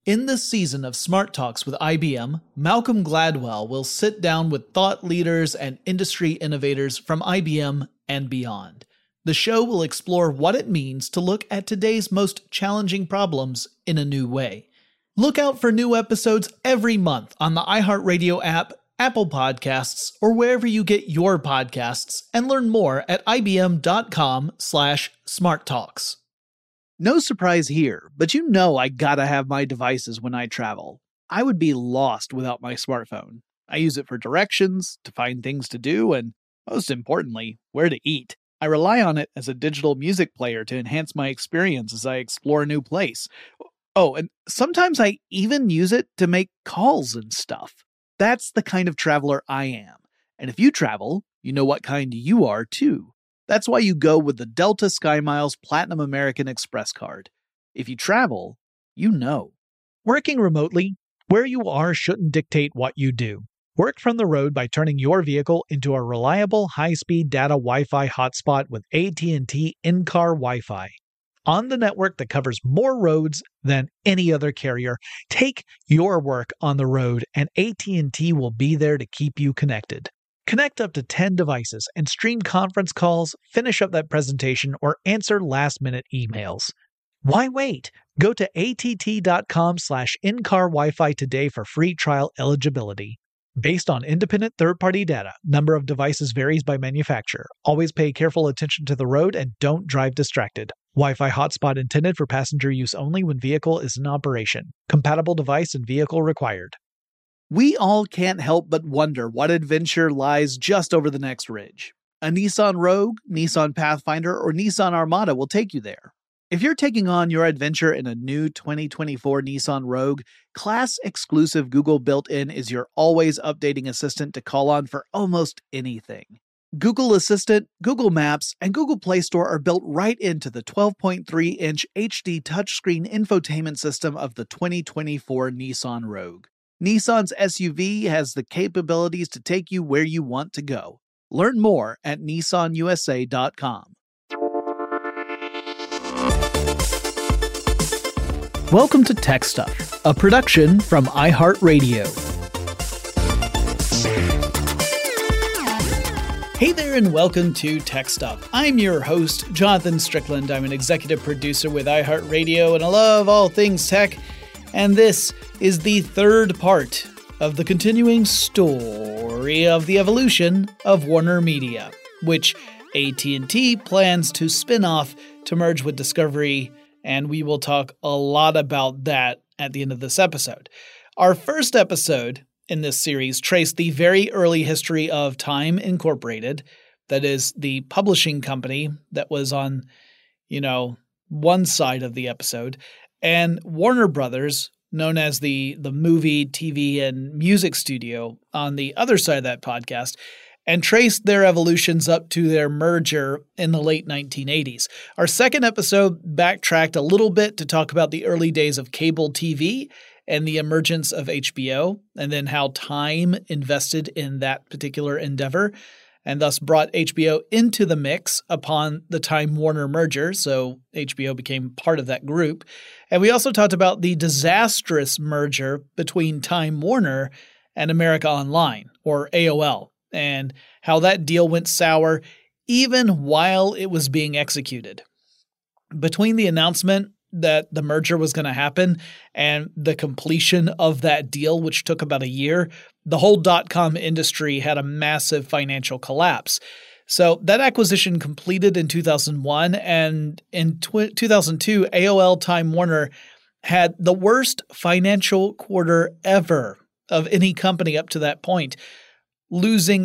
In this season of Smart Talks with IBM, Malcolm Gladwell will sit down with thought leaders and industry innovators from IBM and beyond. The show will explore what it means to look at today's most challenging problems in a new way. Look out for new episodes every month on the iHeartRadio app, Apple Podcasts, or wherever you get your podcasts, and learn more at ibm.com/smarttalks. No surprise here, but you know I gotta have my devices when I travel. I would be lost without my smartphone. I use it for directions, to find things to do, and most importantly, where to eat. I rely on it as a digital music player to enhance my experience as I explore a new place. Oh, and sometimes I even use it to make calls and stuff. That's the kind of traveler I am. And if you travel, you know what kind you are too. That's why you go with the Delta SkyMiles Platinum American Express card. If you travel, you know. Working remotely, where you are shouldn't dictate what you do. Work from the road by turning your vehicle into a reliable high-speed data Wi-Fi hotspot with AT&T in-car Wi-Fi. On the network that covers more roads than any other carrier, take your work on the road and AT&T will be there to keep you connected. Connect up to 10 devices and stream conference calls, finish up that presentation, or answer last-minute emails. Why wait? Go to att.com/in-car Wi-Fi today for free trial eligibility. Based on independent third-party data, number of devices varies by manufacturer. Always pay careful attention to the road and don't drive distracted. Wi-Fi hotspot intended for passenger use only when vehicle is in operation. Compatible device and vehicle required. We all can't help but wonder what adventure lies just over the next ridge. A Nissan Rogue, Nissan Pathfinder, or Nissan Armada will take you there. If you're taking on your adventure in a new 2024 Nissan Rogue, class-exclusive Google built-in is your always updating assistant to call on for almost anything. Google Assistant, Google Maps, and Google Play Store are built right into the 12.3-inch HD touchscreen infotainment system of the 2024 Nissan Rogue. Nissan's SUV has the capabilities to take you where you want to go. Learn more at nissanusa.com. Welcome to Tech Stuff, a production from iHeartRadio. Hey there and welcome to Tech Stuff. I'm your host, Jonathan Strickland. I'm an executive producer with iHeartRadio and I love all things tech. And this is the third part of the continuing story of the evolution of Warner Media, which AT&T plans to spin off to merge with Discovery, and we will talk a lot about that at the end of this episode. Our first episode in this series traced the very early history of Time Incorporated, that is the publishing company that was on, one side of the episode, and Warner Brothers, known as the movie, TV, and music studio on the other side of that podcast, and traced their evolutions up to their merger in the late 1980s. Our second episode backtracked a little bit to talk about the early days of cable TV and the emergence of HBO, and then how Time invested in that particular endeavor, and thus brought HBO into the mix upon the Time Warner merger, so HBO became part of that group. And we also talked about the disastrous merger between Time Warner and America Online, or AOL, and how that deal went sour even while it was being executed. Between the announcement that the merger was going to happen and the completion of that deal, which took about a year, the whole dot-com industry had a massive financial collapse. So that acquisition completed in 2001, and in 2002, AOL Time Warner had the worst financial quarter ever of any company up to that point, losing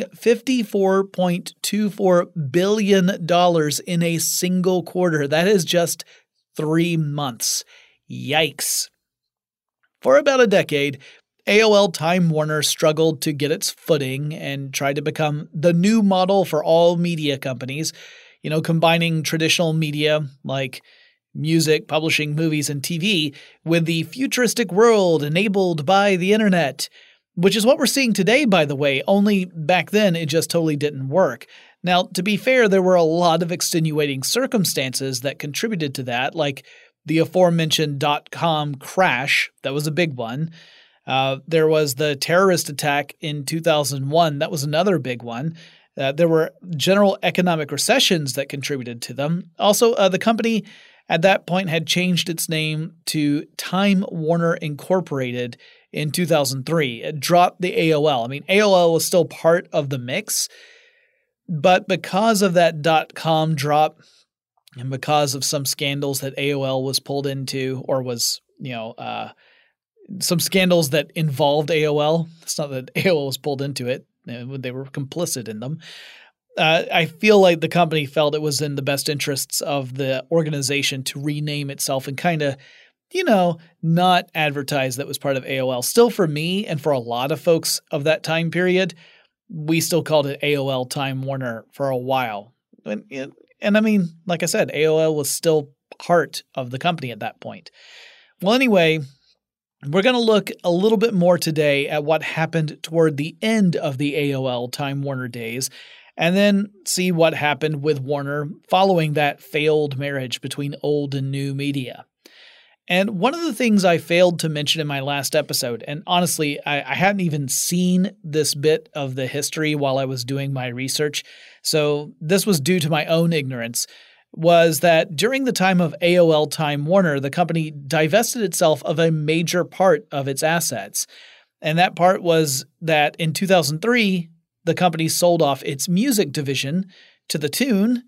$54.24 billion in a single quarter. That is just 3 months. Yikes. For about a decade, AOL Time Warner struggled to get its footing and tried to become the new model for all media companies, combining traditional media like music, publishing, movies, and TV with the futuristic world enabled by the internet, which is what we're seeing today, by the way, only back then it just totally didn't work. Now, to be fair, there were a lot of extenuating circumstances that contributed to that, like the aforementioned .com crash. That was a big one. There was the terrorist attack in 2001. That was another big one. There were general economic recessions that contributed to them. Also, the company at that point had changed its name to Time Warner Incorporated in 2003. It dropped the AOL. I mean, AOL was still part of the mix, but because of that .com drop and because of some scandals that AOL was pulled into, or was, some scandals that involved AOL. It's not that AOL was pulled into it. They were complicit in them. I feel like the company felt it was in the best interests of the organization to rename itself and kind of, not advertise that was part of AOL. Still, for me and for a lot of folks of that time period, we still called it AOL Time Warner for a while. And I mean, like I said, AOL was still part of the company at that point. Well, anyway, we're going to look a little bit more today at what happened toward the end of the AOL Time Warner days, and then see what happened with Warner following that failed marriage between old and new media. And one of the things I failed to mention in my last episode, and honestly, I hadn't even seen this bit of the history while I was doing my research, so this was due to my own ignorance, was that during the time of AOL Time Warner, the company divested itself of a major part of its assets. And that part was that in 2003, the company sold off its music division to the tune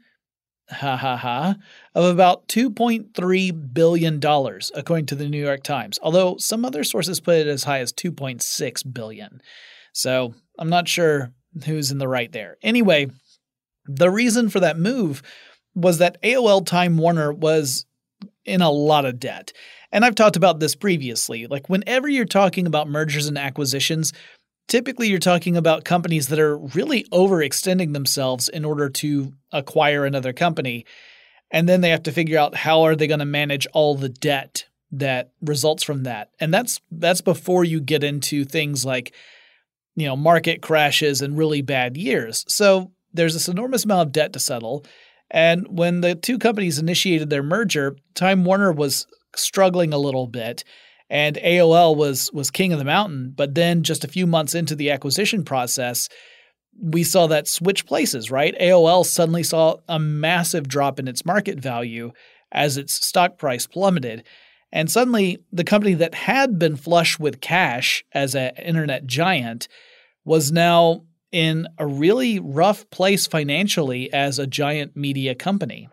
of about $2.3 billion, according to the New York Times, although some other sources put it as high as $2.6 billion. So I'm not sure who's in the right there. Anyway, the reason for that move was that AOL Time Warner was in a lot of debt. And I've talked about this previously. Like, whenever you're talking about mergers and acquisitions, typically you're talking about companies that are really overextending themselves in order to acquire another company. And then they have to figure out how are they going to manage all the debt that results from that. And that's before you get into things like, market crashes and really bad years. So there's this enormous amount of debt to settle. And when the two companies initiated their merger, Time Warner was struggling a little bit, and AOL was king of the mountain. But then just a few months into the acquisition process, we saw that switch places, right? AOL suddenly saw a massive drop in its market value as its stock price plummeted. And suddenly the company that had been flush with cash as an internet giant was now in a really rough place financially as a giant media company.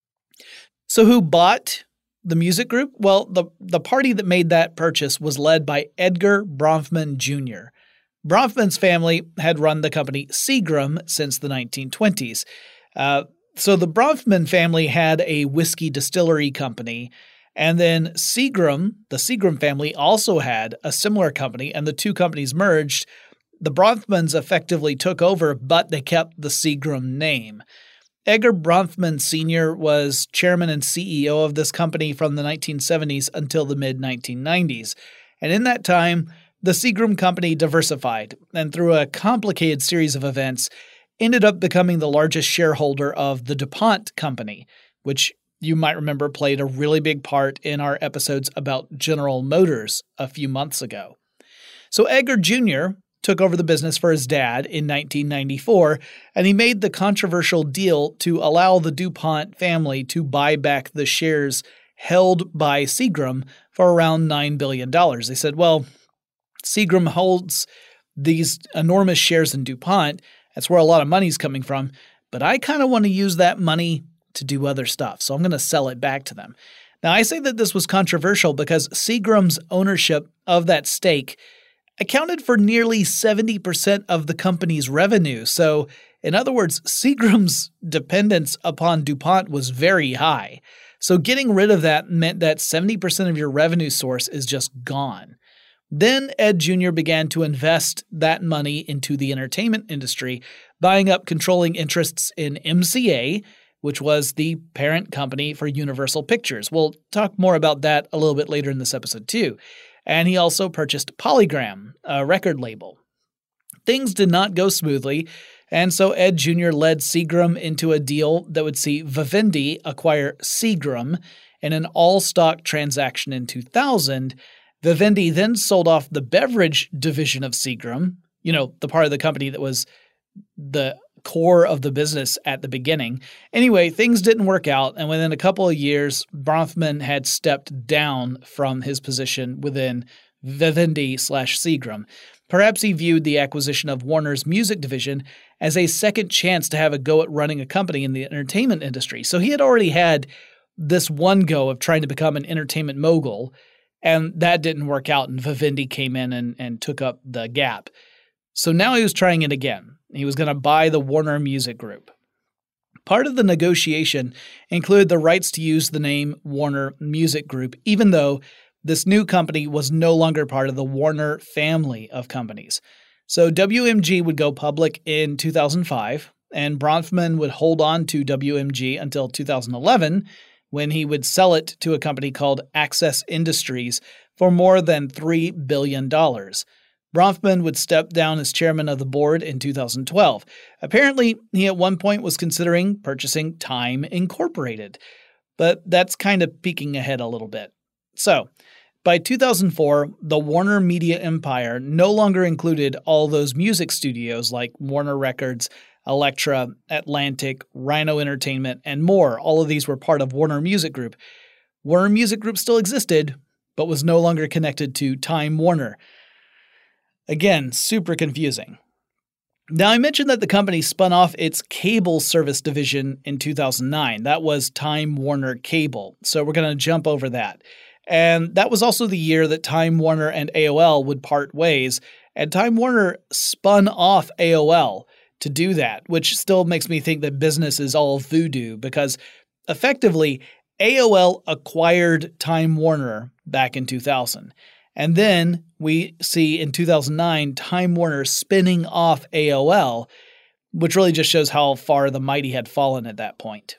So who bought the music group? Well, the party that made that purchase was led by Edgar Bronfman Jr. Bronfman's family had run the company Seagram since the 1920s. So the Bronfman family had a whiskey distillery company, and then Seagram, the Seagram family, also had a similar company, and the two companies merged. The Bronfmans effectively took over, but they kept the Seagram name. Edgar Bronfman Sr. was chairman and CEO of this company from the 1970s until the mid-1990s. And in that time, the Seagram company diversified, and through a complicated series of events, ended up becoming the largest shareholder of the DuPont company, which you might remember played a really big part in our episodes about General Motors a few months ago. So Edgar Jr. took over the business for his dad in 1994, and he made the controversial deal to allow the DuPont family to buy back the shares held by Seagram for around $9 billion. They said, well, Seagram holds these enormous shares in DuPont. That's where a lot of money's coming from, but I kind of want to use that money to do other stuff, so I'm going to sell it back to them. Now, I say that this was controversial because Seagram's ownership of that stake accounted for nearly 70% of the company's revenue. So, in other words, Seagram's dependence upon DuPont was very high. So getting rid of that meant that 70% of your revenue source is just gone. Then Ed Jr. began to invest that money into the entertainment industry, buying up controlling interests in MCA, which was the parent company for Universal Pictures. We'll talk more about that a little bit later in this episode too. And he also purchased Polygram, a record label. Things did not go smoothly, and so Ed Jr. led Seagram into a deal that would see Vivendi acquire Seagram, In an all-stock transaction in 2000, Vivendi then sold off the beverage division of Seagram, the part of the company that was the core of the business at the beginning. Anyway, things didn't work out, and within a couple of years, Bronfman had stepped down from his position within Vivendi/Seagram. Perhaps he viewed the acquisition of Warner's music division as a second chance to have a go at running a company in the entertainment industry. So he had already had this one go of trying to become an entertainment mogul, and that didn't work out, and Vivendi came in and took up the gap. So now he was trying it again. He was going to buy the Warner Music Group. Part of the negotiation included the rights to use the name Warner Music Group, even though this new company was no longer part of the Warner family of companies. So WMG would go public in 2005, and Bronfman would hold on to WMG until 2011, when he would sell it to a company called Access Industries for more than $3 billion. Bronfman would step down as chairman of the board in 2012. Apparently, he at one point was considering purchasing Time Incorporated, but that's kind of peeking ahead a little bit. So, by 2004, the Warner Media empire no longer included all those music studios like Warner Records, Elektra, Atlantic, Rhino Entertainment, and more. All of these were part of Warner Music Group. Warner Music Group still existed, but was no longer connected to Time Warner. Again, super confusing. Now, I mentioned that the company spun off its cable service division in 2009. That was Time Warner Cable, so we're going to jump over that. And that was also the year that Time Warner and AOL would part ways, and Time Warner spun off AOL to do that, which still makes me think that business is all voodoo, because effectively, AOL acquired Time Warner back in 2000. And then we see in 2009 Time Warner spinning off AOL, which really just shows how far the mighty had fallen at that point.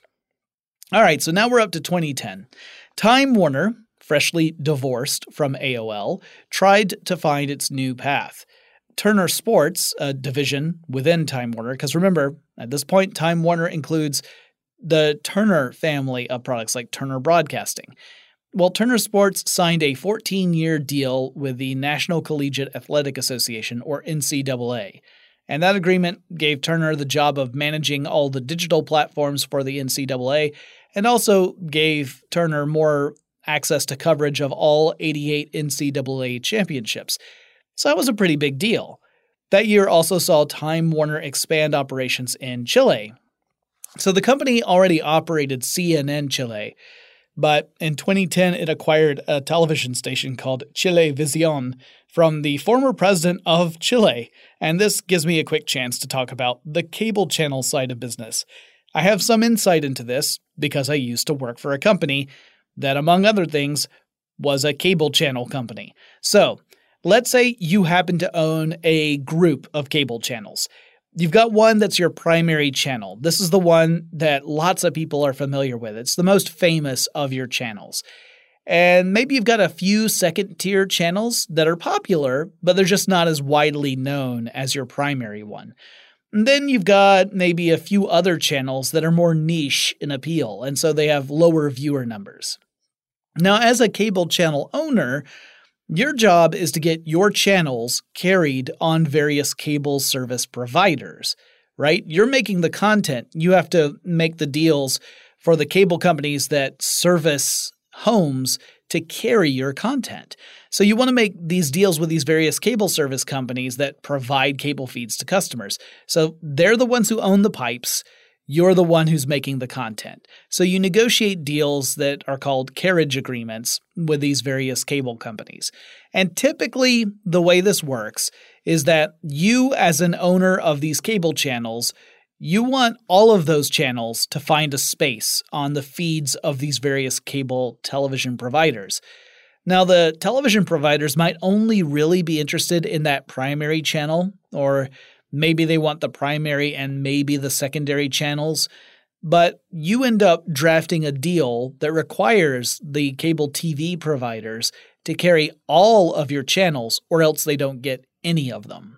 All right, so now we're up to 2010. Time Warner, freshly divorced from AOL, tried to find its new path. Turner Sports, a division within Time Warner, because remember, at this point, Time Warner includes the Turner family of products like Turner Broadcasting. Well, Turner Sports signed a 14-year deal with the National Collegiate Athletic Association, or NCAA, and that agreement gave Turner the job of managing all the digital platforms for the NCAA and also gave Turner more access to coverage of all 88 NCAA championships. So that was a pretty big deal. That year also saw Time Warner expand operations in Chile. So the company already operated CNN Chile, but in 2010, it acquired a television station called Chilevisión from the former president of Chile. And this gives me a quick chance to talk about the cable channel side of business. I have some insight into this because I used to work for a company that, among other things, was a cable channel company. So let's say you happen to own a group of cable channels. You've got one that's your primary channel. This is the one that lots of people are familiar with. It's the most famous of your channels. And maybe you've got a few second-tier channels that are popular, but they're just not as widely known as your primary one. And then you've got maybe a few other channels that are more niche in appeal, and so they have lower viewer numbers. Now, as a cable channel owner, your job is to get your channels carried on various cable service providers, right? You're making the content. You have to make the deals for the cable companies that service homes to carry your content. So you want to make these deals with these various cable service companies that provide cable feeds to customers. So they're the ones who own the pipes. You're the one who's making the content. So you negotiate deals that are called carriage agreements with these various cable companies. And typically, the way this works is that you, as an owner of these cable channels, you want all of those channels to find a space on the feeds of these various cable television providers. Now, the television providers might only really be interested in that primary channel, or maybe they want the primary and maybe the secondary channels, but you end up drafting a deal that requires the cable TV providers to carry all of your channels, or else they don't get any of them.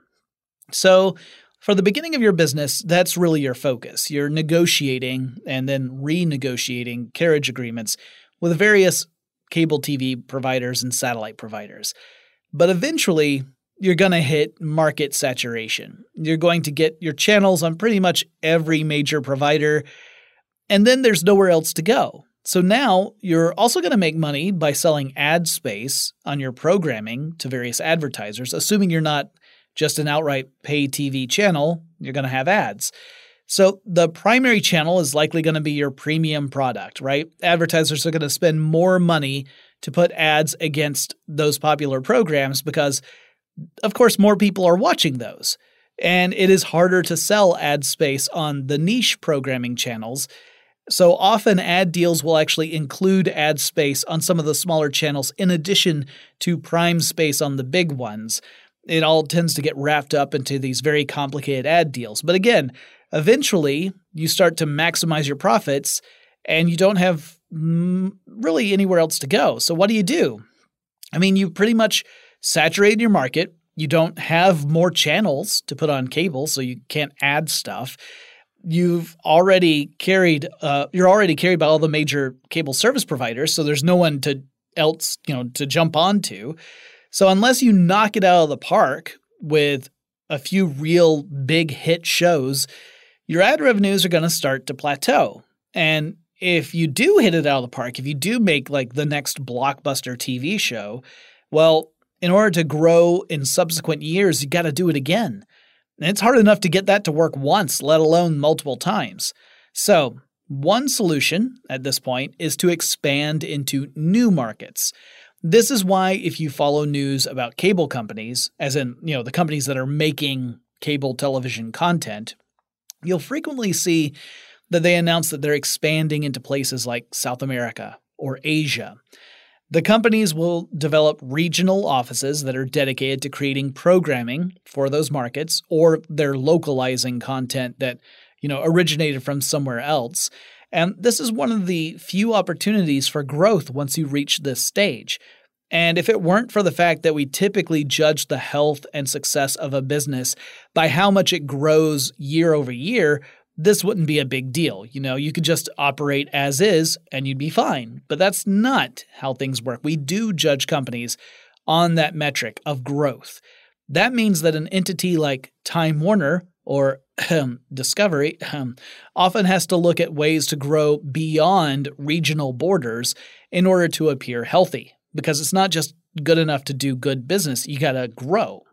So for the beginning of your business, that's really your focus. You're negotiating and then renegotiating carriage agreements with various cable TV providers and satellite providers. But eventually, you're going to hit market saturation. You're going to get your channels on pretty much every major provider, and then there's nowhere else to go. So now you're also going to make money by selling ad space on your programming to various advertisers, assuming you're not just an outright pay TV channel, you're going to have ads. So the primary channel is likely going to be your premium product, right? Advertisers are going to spend more money to put ads against those popular programs because, of course, more people are watching those. And it is harder to sell ad space on the niche programming channels. So often ad deals will actually include ad space on some of the smaller channels in addition to prime space on the big ones. It all tends to get wrapped up into these very complicated ad deals. But again, eventually you start to maximize your profits and you don't have really anywhere else to go. So what do? I mean, you pretty much saturated your market. You don't have more channels to put on cable, so you can't add stuff. You're already carried by all the major cable service providers, so there's no one else to jump onto. So unless you knock it out of the park with a few real big hit shows, your ad revenues are going to start to plateau. And if you do hit it out of the park, if you do make like the next blockbuster TV show, well, in order to grow in subsequent years, you got to do it again. And it's hard enough to get that to work once, let alone multiple times. So one solution at this point is to expand into new markets. This is why if you follow news about cable companies, as in, the companies that are making cable television content, you'll frequently see that they announce that they're expanding into places like South America or Asia. The companies will develop regional offices that are dedicated to creating programming for those markets, or they're localizing content that, originated from somewhere else. And this is one of the few opportunities for growth once you reach this stage. And if it weren't for the fact that we typically judge the health and success of a business by how much it grows year over year, this wouldn't be a big deal. You could just operate as is and you'd be fine. But that's not how things work. We do judge companies on that metric of growth. That means that an entity like Time Warner or Discovery often has to look at ways to grow beyond regional borders in order to appear healthy, because it's not just good enough to do good business. You got to grow.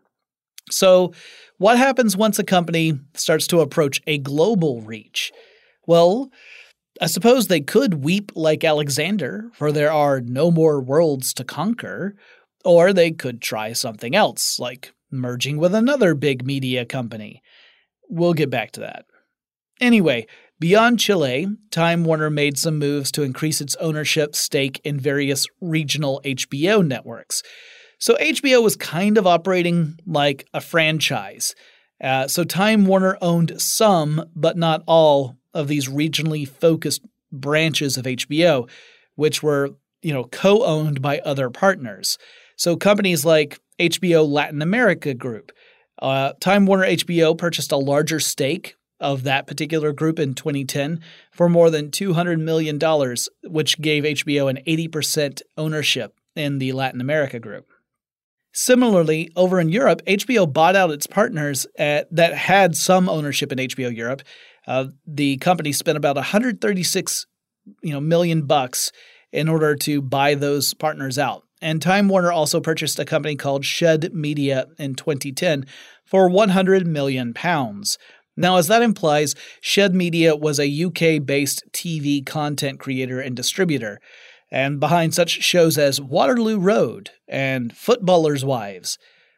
So what happens once a company starts to approach a global reach? Well, I suppose they could weep like Alexander, for there are no more worlds to conquer, or they could try something else, like merging with another big media company. We'll get back to that. Anyway, beyond Chile, Time Warner made some moves to increase its ownership stake in various regional HBO networks. So HBO was kind of operating like a franchise. So Time Warner owned some, but not all, of these regionally focused branches of HBO, which were, co-owned by other partners. So companies like HBO Latin America Group. Time Warner HBO purchased a larger stake of that particular group in 2010 for more than $200 million, which gave HBO an 80% ownership in the Latin America group. Similarly, over in Europe, HBO bought out its partners that had some ownership in HBO Europe. The company spent about $136 million in order to buy those partners out. And Time Warner also purchased a company called Shed Media in 2010 for £100 million. Now, as that implies, Shed Media was a UK-based TV content creator and distributor, and behind such shows as Waterloo Road and Footballers' Wives.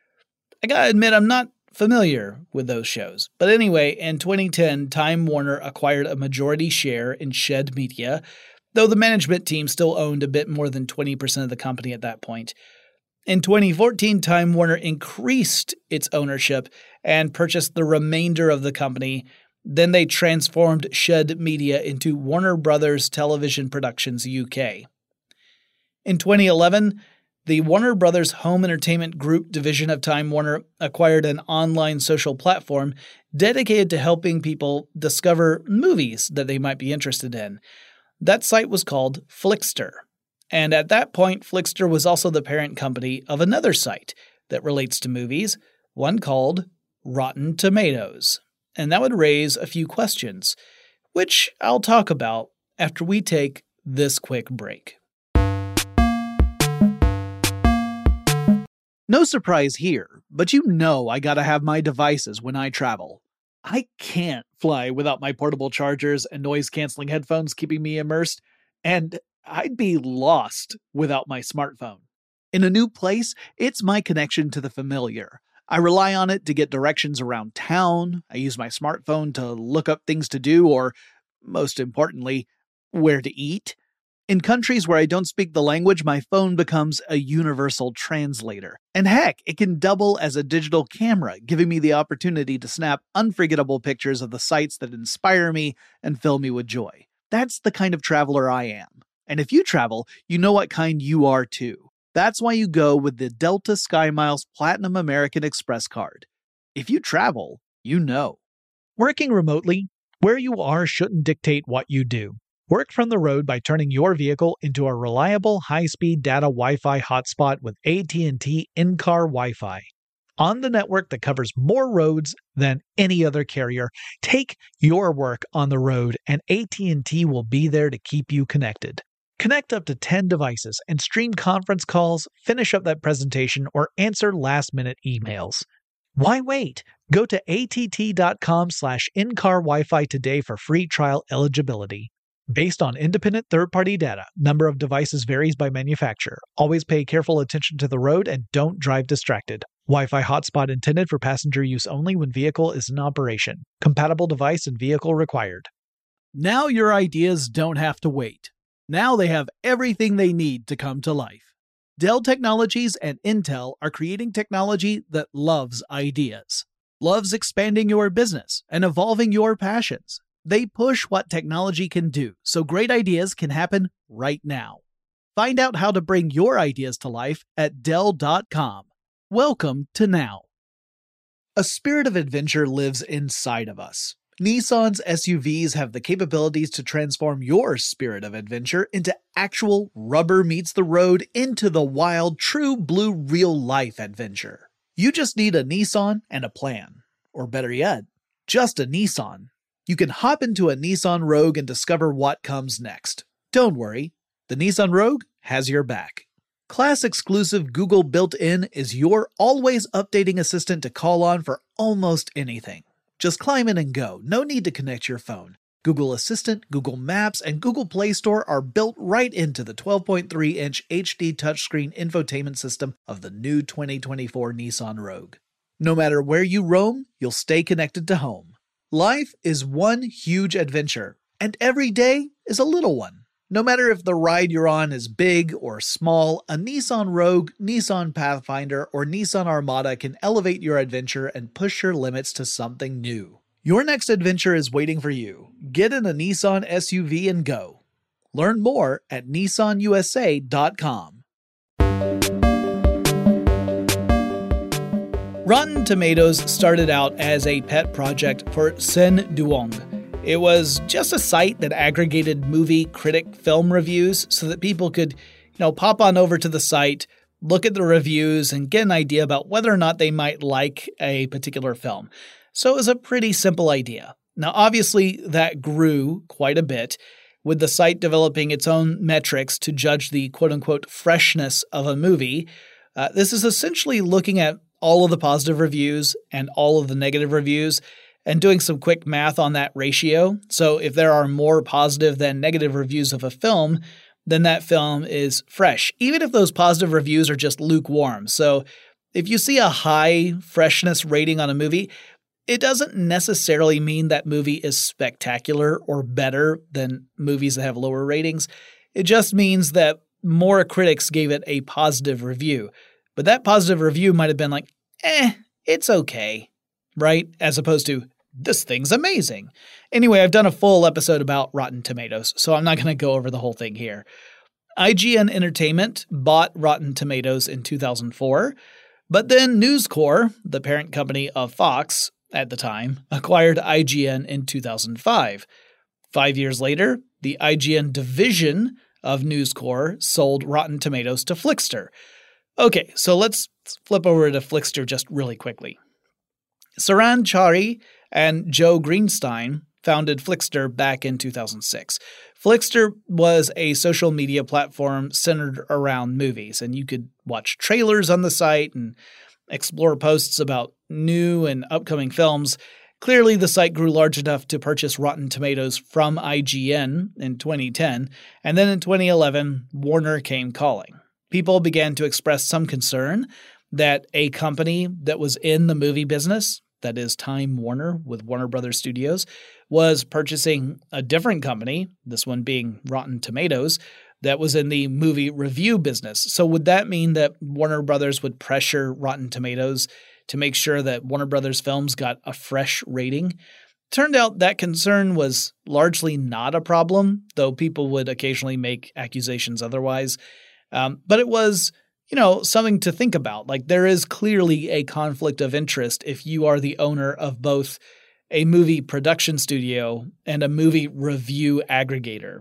I gotta admit, I'm not familiar with those shows. But anyway, in 2010, Time Warner acquired a majority share in Shed Media, though the management team still owned a bit more than 20% of the company at that point. In 2014, Time Warner increased its ownership and purchased the remainder of the company. Then they transformed Shed Media into Warner Brothers Television Productions UK. In 2011, the Warner Brothers Home Entertainment Group division of Time Warner acquired an online social platform dedicated to helping people discover movies that they might be interested in. That site was called Flixster. And at that point, Flixster was also the parent company of another site that relates to movies, one called Rotten Tomatoes. And that would raise a few questions, which I'll talk about after we take this quick break. No surprise here, but you know I gotta have my devices when I travel. I can't fly without my portable chargers and noise-canceling headphones keeping me immersed, and I'd be lost without my smartphone. In a new place, it's my connection to the familiar. I rely on it to get directions around town, I use my smartphone to look up things to do, or, most importantly, where to eat. In countries where I don't speak the language, my phone becomes a universal translator. And heck, it can double as a digital camera, giving me the opportunity to snap unforgettable pictures of the sights that inspire me and fill me with joy. That's the kind of traveler I am. And if you travel, you know what kind you are too. That's why you go with the Delta SkyMiles Platinum American Express card. If you travel, you know. Working remotely, where you are shouldn't dictate what you do. Work from the road by turning your vehicle into a reliable high-speed data Wi-Fi hotspot with AT&T in-car Wi-Fi. On the network that covers more roads than any other carrier, take your work on the road and AT&T will be there to keep you connected. Connect up to 10 devices and stream conference calls, finish up that presentation, or answer last-minute emails. Why wait? Go to att.com/in-car Wi-Fi today for free trial eligibility. Based on independent third-party data, number of devices varies by manufacturer. Always pay careful attention to the road and don't drive distracted. Wi-Fi hotspot intended for passenger use only when vehicle is in operation. Compatible device and vehicle required. Now your ideas don't have to wait. Now they have everything they need to come to life. Dell Technologies and Intel are creating technology that loves ideas, loves expanding your business and evolving your passions. They push what technology can do, so great ideas can happen right now. Find out how to bring your ideas to life at Dell.com. Welcome to now. A spirit of adventure lives inside of us. Nissan's SUVs have the capabilities to transform your spirit of adventure into actual rubber meets the road into the wild, true blue real-life adventure. You just need a Nissan and a plan. Or better yet, just a Nissan. You can hop into a Nissan Rogue and discover what comes next. Don't worry, the Nissan Rogue has your back. Class-exclusive Google built-in is your always updating assistant to call on for almost anything. Just climb in and go, no need to connect your phone. Google Assistant, Google Maps, and Google Play Store are built right into the 12.3-inch HD touchscreen infotainment system of the new 2024 Nissan Rogue. No matter where you roam, you'll stay connected to home. Life is one huge adventure, and every day is a little one. No matter if the ride you're on is big or small, a Nissan Rogue, Nissan Pathfinder, or Nissan Armada can elevate your adventure and push your limits to something new. Your next adventure is waiting for you. Get in a Nissan SUV and go. Learn more at nissanusa.com. Rotten Tomatoes started out as a pet project for Sen Duong. It was just a site that aggregated movie critic film reviews so that people could, pop on over to the site, look at the reviews, and get an idea about whether or not they might like a particular film. So it was a pretty simple idea. Now, obviously, that grew quite a bit, with the site developing its own metrics to judge the quote-unquote freshness of a movie. This is essentially looking at all of the positive reviews and all of the negative reviews and doing some quick math on that ratio. So if there are more positive than negative reviews of a film, then that film is fresh, even if those positive reviews are just lukewarm. So if you see a high freshness rating on a movie, it doesn't necessarily mean that movie is spectacular or better than movies that have lower ratings. It just means that more critics gave it a positive review. But that positive review might have been like, it's okay, right? As opposed to, this thing's amazing. Anyway, I've done a full episode about Rotten Tomatoes, so I'm not going to go over the whole thing here. IGN Entertainment bought Rotten Tomatoes in 2004, but then News Corp, the parent company of Fox at the time, acquired IGN in 2005. 5 years later, the IGN division of News Corp sold Rotten Tomatoes to Flixster. Okay, so let's flip over to Flixster just really quickly. Saran Chari and Joe Greenstein founded Flixster back in 2006. Flixster was a social media platform centered around movies, and you could watch trailers on the site and explore posts about new and upcoming films. Clearly, the site grew large enough to purchase Rotten Tomatoes from IGN in 2010, and then in 2011, Warner came calling. People began to express some concern that a company that was in the movie business, that is Time Warner with Warner Brothers Studios, was purchasing a different company, this one being Rotten Tomatoes, that was in the movie review business. So would that mean that Warner Brothers would pressure Rotten Tomatoes to make sure that Warner Brothers films got a fresh rating? Turned out that concern was largely not a problem, though people would occasionally make accusations otherwise. But it was, something to think about. Like, there is clearly a conflict of interest if you are the owner of both a movie production studio and a movie review aggregator.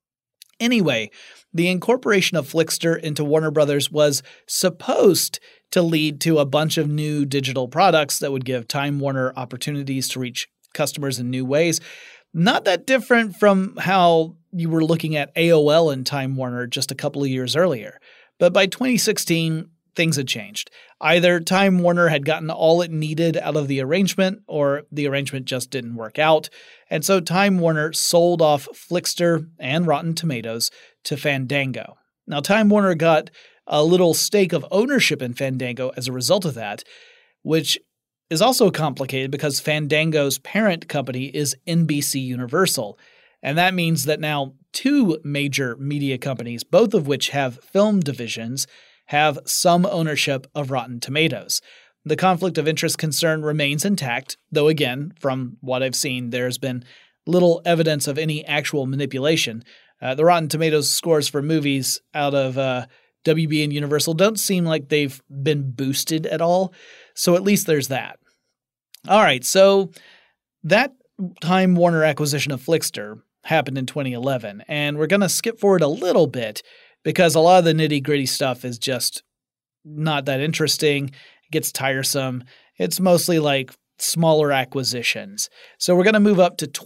Anyway, the incorporation of Flixster into Warner Brothers was supposed to lead to a bunch of new digital products that would give Time Warner opportunities to reach customers in new ways. Not that different from how you were looking at AOL and Time Warner just a couple of years earlier. But by 2016, things had changed. Either Time Warner had gotten all it needed out of the arrangement, or the arrangement just didn't work out. And so Time Warner sold off Flixster and Rotten Tomatoes to Fandango. Now, Time Warner got a little stake of ownership in Fandango as a result of that, which is also complicated because Fandango's parent company is NBC Universal. And that means that now two major media companies, both of which have film divisions, have some ownership of Rotten Tomatoes. The conflict of interest concern remains intact, though again, from what I've seen, there's been little evidence of any actual manipulation. The Rotten Tomatoes scores for movies out of WB and Universal don't seem like they've been boosted at all, so at least there's that. All right, so that Time Warner acquisition of Flixster happened in 2011, and we're going to skip forward a little bit because a lot of the nitty-gritty stuff is just not that interesting. It gets tiresome. It's mostly like smaller acquisitions. So we're going to move up to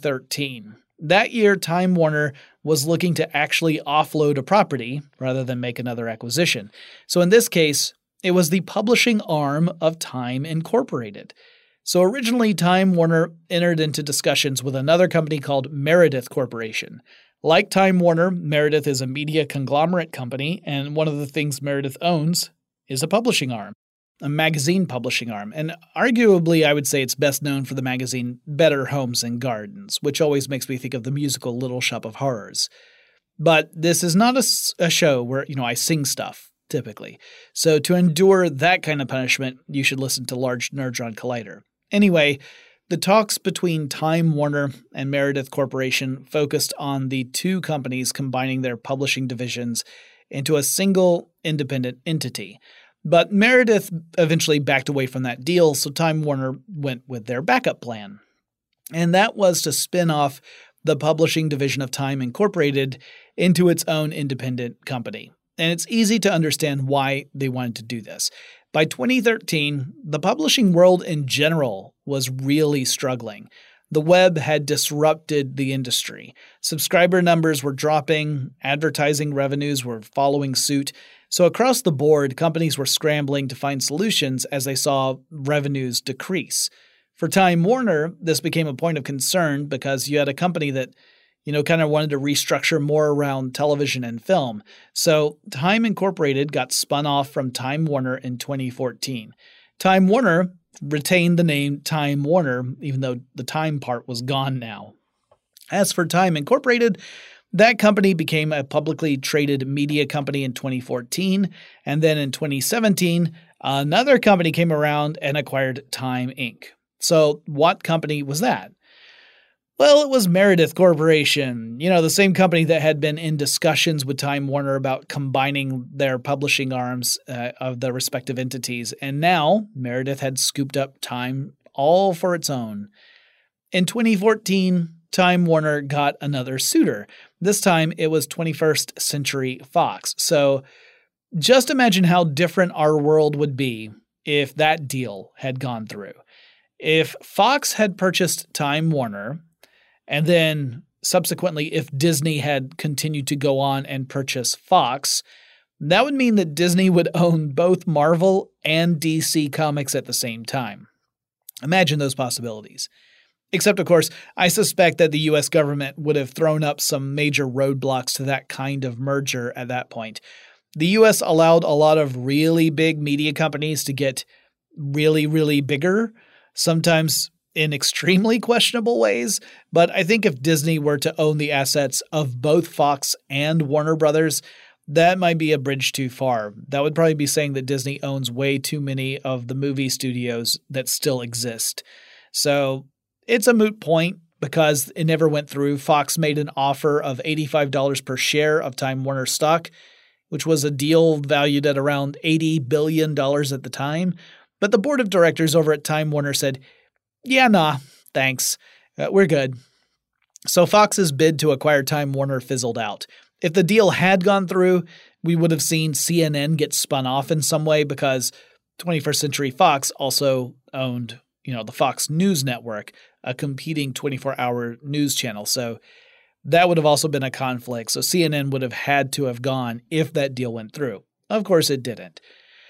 2013. That year, Time Warner was looking to actually offload a property rather than make another acquisition. So in this case, it was the publishing arm of Time Incorporated. So originally, Time Warner entered into discussions with another company called Meredith Corporation. Like Time Warner, Meredith is a media conglomerate company, and one of the things Meredith owns is a publishing arm, a magazine publishing arm. And arguably, I would say it's best known for the magazine Better Homes and Gardens, which always makes me think of the musical Little Shop of Horrors. But this is not a show where, I sing stuff, typically. So to endure that kind of punishment, you should listen to Large Nerdron Collider. Anyway, the talks between Time Warner and Meredith Corporation focused on the two companies combining their publishing divisions into a single independent entity. But Meredith eventually backed away from that deal, so Time Warner went with their backup plan. And that was to spin off the publishing division of Time Incorporated into its own independent company. And it's easy to understand why they wanted to do this. By 2013, the publishing world in general was really struggling. The web had disrupted the industry. Subscriber numbers were dropping, advertising revenues were following suit. So across the board, companies were scrambling to find solutions as they saw revenues decrease. For Time Warner, this became a point of concern because you had a company that kind of wanted to restructure more around television and film. So Time Incorporated got spun off from Time Warner in 2014. Time Warner retained the name Time Warner, even though the Time part was gone now. As for Time Incorporated, that company became a publicly traded media company in 2014, and then in 2017, another company came around and acquired Time Inc. So what company was that? Well, it was Meredith Corporation, the same company that had been in discussions with Time Warner about combining their publishing arms of the respective entities. And now Meredith had scooped up Time all for its own. In 2014, Time Warner got another suitor. This time it was 21st Century Fox. So just imagine how different our world would be if that deal had gone through. If Fox had purchased Time Warner, and then subsequently if Disney had continued to go on and purchase Fox, that would mean that Disney would own both Marvel and DC Comics at the same time. Imagine those possibilities. Except, of course, I suspect that the U.S. government would have thrown up some major roadblocks to that kind of merger at that point. The U.S. allowed a lot of really big media companies to get really, really bigger, sometimes in extremely questionable ways. But I think if Disney were to own the assets of both Fox and Warner Brothers, that might be a bridge too far. That would probably be saying that Disney owns way too many of the movie studios that still exist. So it's a moot point because it never went through. Fox made an offer of $85 per share of Time Warner stock, which was a deal valued at around $80 billion at the time. But the board of directors over at Time Warner said, yeah, nah, thanks. We're good. So Fox's bid to acquire Time Warner fizzled out. If the deal had gone through, we would have seen CNN get spun off in some way because 21st Century Fox also owned, the Fox News Network, a competing 24-hour news channel. So that would have also been a conflict. So CNN would have had to have gone if that deal went through. Of course, it didn't.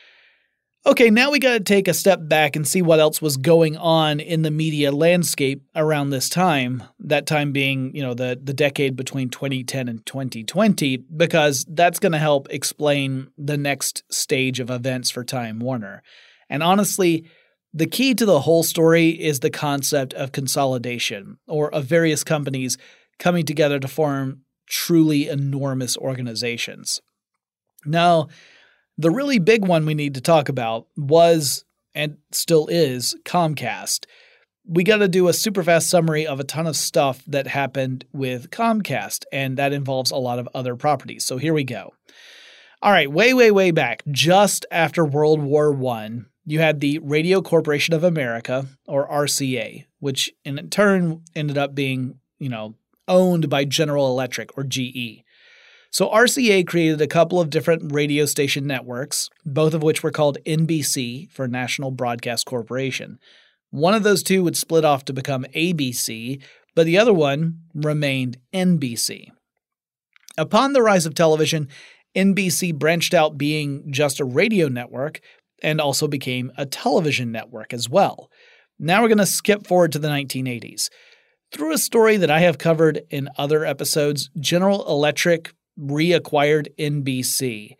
Okay, now we got to take a step back and see what else was going on in the media landscape around this time, that time being, the decade between 2010 and 2020, because that's going to help explain the next stage of events for Time Warner. And honestly, the key to the whole story is the concept of consolidation, or of various companies coming together to form truly enormous organizations. Now, the really big one we need to talk about was, and still is, Comcast. We got to do a super fast summary of a ton of stuff that happened with Comcast, and that involves a lot of other properties. So here we go. All right, way back, just after World War I, you had the Radio Corporation of America, or RCA, which in turn ended up being, owned by General Electric, or GE. So RCA created a couple of different radio station networks, both of which were called NBC for National Broadcast Corporation. One of those two would split off to become ABC, but the other one remained NBC. Upon the rise of television, NBC branched out being just a radio network and also became a television network as well. Now we're going to skip forward to the 1980s. Through a story that I have covered in other episodes, General Electric reacquired NBC.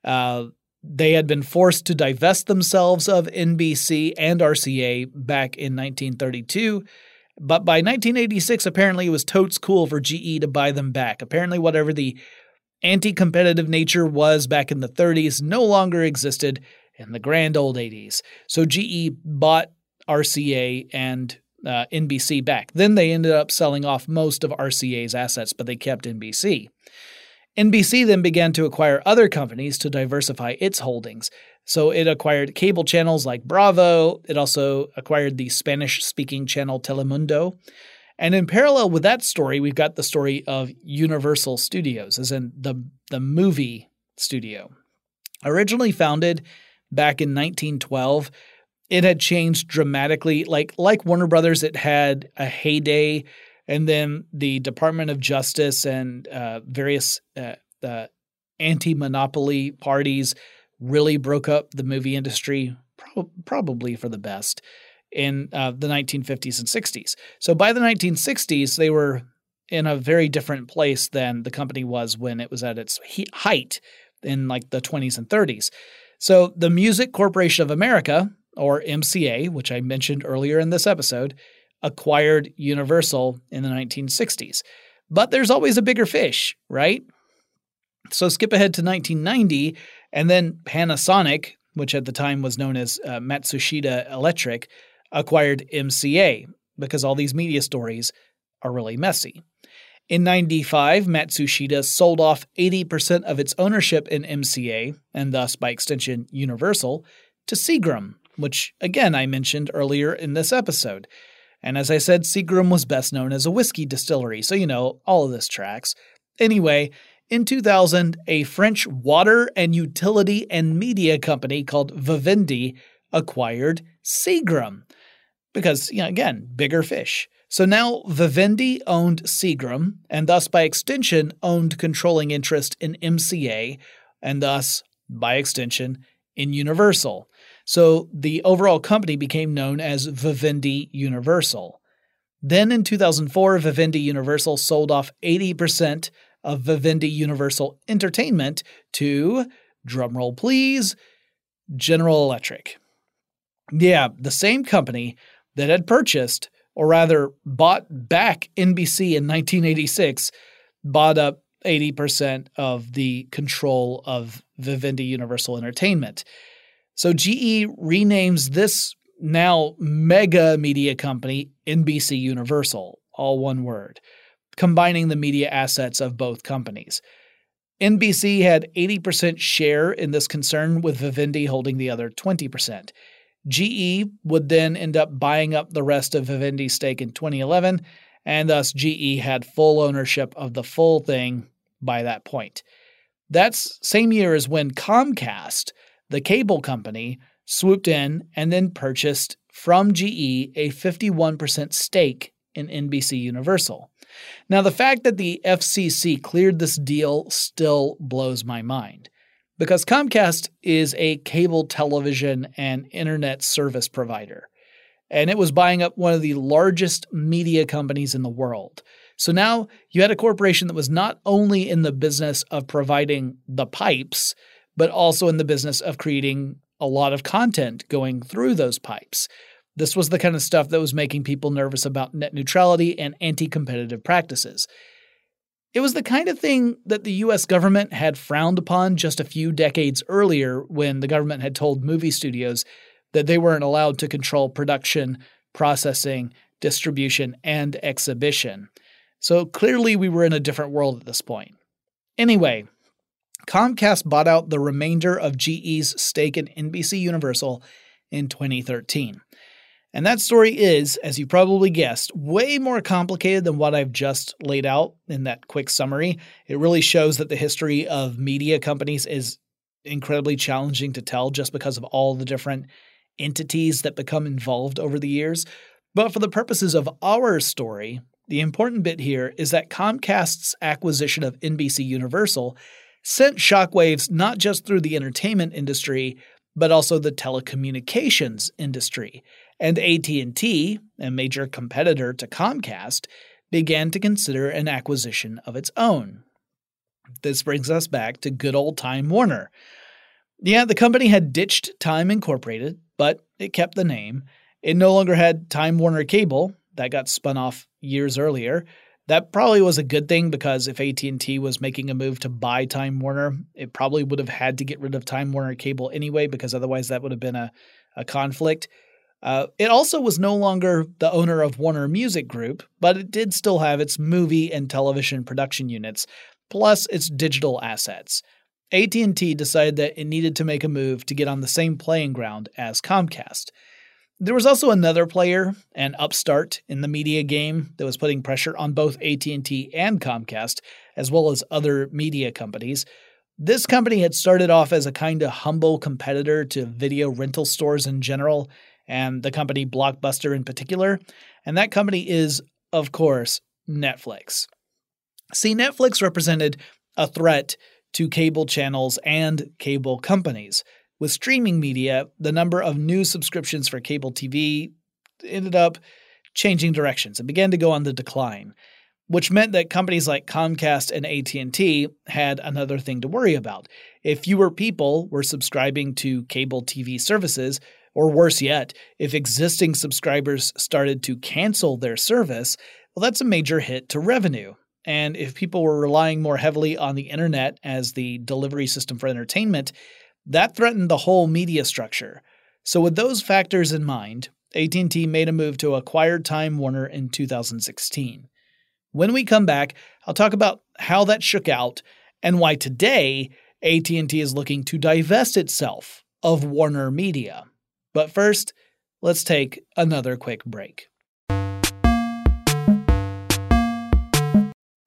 They had been forced to divest themselves of NBC and RCA back in 1932, but by 1986, apparently it was totes cool for GE to buy them back. Apparently whatever the anti-competitive nature was back in the 30s no longer existed in the grand old 80s. So GE bought RCA and NBC back. Then they ended up selling off most of RCA's assets, but they kept NBC. NBC then began to acquire other companies to diversify its holdings. So it acquired cable channels like Bravo. It also acquired the Spanish-speaking channel Telemundo. And in parallel with that story, we've got the story of Universal Studios, as in the movie studio. Originally founded back in 1912, it had changed dramatically. Like Warner Brothers, it had a heyday. And then the Department of Justice and various anti-monopoly parties really broke up the movie industry, probably for the best, in the 1950s and 60s. So by the 1960s, they were in a very different place than the company was when it was at its height in like the 20s and 30s. So the Music Corporation of America, or MCA, which I mentioned earlier in this episode, acquired Universal in the 1960s. But there's always a bigger fish, right? So skip ahead to 1990, and then Panasonic, which at the time was known as Matsushita Electric, acquired MCA, because all these media stories are really messy. In 95, Matsushita sold off 80% of its ownership in MCA, and thus by extension Universal, to Seagram, which again I mentioned earlier in this episode. And as I said, Seagram was best known as a whiskey distillery, so all of this tracks. Anyway, in 2000, a French water and utility and media company called Vivendi acquired Seagram. Because, again, bigger fish. So now Vivendi owned Seagram, and thus by extension owned controlling interest in MCA, and thus, by extension, in Universal. So the overall company became known as Vivendi Universal. Then in 2004, Vivendi Universal sold off 80% of Vivendi Universal Entertainment to, drumroll please, General Electric. Yeah, the same company that had purchased, or rather bought back NBC in 1986, bought up 80% of the control of Vivendi Universal Entertainment. So GE renames this now mega media company NBC Universal, all one word, combining the media assets of both companies. NBC had 80% share in this concern, with Vivendi holding the other 20%. GE would then end up buying up the rest of Vivendi's stake in 2011, and thus GE had full ownership of the full thing by that point. That's same year as when Comcast, the cable company, swooped in and then purchased from GE a 51% stake in NBC Universal. Now, the fact that the FCC cleared this deal still blows my mind, because Comcast is a cable television and internet service provider, and it was buying up one of the largest media companies in the world. So now you had a corporation that was not only in the business of providing the pipes, but also in the business of creating a lot of content going through those pipes. This was the kind of stuff that was making people nervous about net neutrality and anti-competitive practices. It was the kind of thing that the U.S. government had frowned upon just a few decades earlier, when the government had told movie studios that they weren't allowed to control production, processing, distribution, and exhibition. So clearly we were in a different world at this point. Anyway, Comcast bought out the remainder of GE's stake in NBC Universal in 2013. And that story is, as you probably guessed, way more complicated than what I've just laid out in that quick summary. It really shows that the history of media companies is incredibly challenging to tell, just because of all the different entities that become involved over the years. But for the purposes of our story, the important bit here is that Comcast's acquisition of NBC Universal sent shockwaves not just through the entertainment industry, but also the telecommunications industry. And AT&T, a major competitor to Comcast, began to consider an acquisition of its own. This brings us back to good old Time Warner. Yeah, the company had ditched Time Incorporated, but it kept the name. It no longer had Time Warner Cable. That got spun off years earlier. That probably was a good thing, because if AT&T was making a move to buy Time Warner, it probably would have had to get rid of Time Warner Cable anyway, because otherwise that would have been a conflict. It also was no longer the owner of Warner Music Group, but it did still have its movie and television production units, plus its digital assets. AT&T decided that it needed to make a move to get on the same playing ground as Comcast. There was also another player, an upstart in the media game, that was putting pressure on both AT&T and Comcast, as well as other media companies. This company had started off as a kind of humble competitor to video rental stores in general, and the company Blockbuster in particular, and that company is, of course, Netflix. See, Netflix represented a threat to cable channels and cable companies. With streaming media, the number of new subscriptions for cable TV ended up changing directions and began to go on the decline, which meant that companies like Comcast and AT&T had another thing to worry about. If fewer people were subscribing to cable TV services, or worse yet, if existing subscribers started to cancel their service, well, that's a major hit to revenue. And if people were relying more heavily on the internet as the delivery system for entertainment, that threatened the whole media structure. So with those factors in mind, AT&T made a move to acquire Time Warner in 2016. When we come back, I'll talk about how that shook out and why today AT&T is looking to divest itself of Warner Media. But first, let's take another quick break.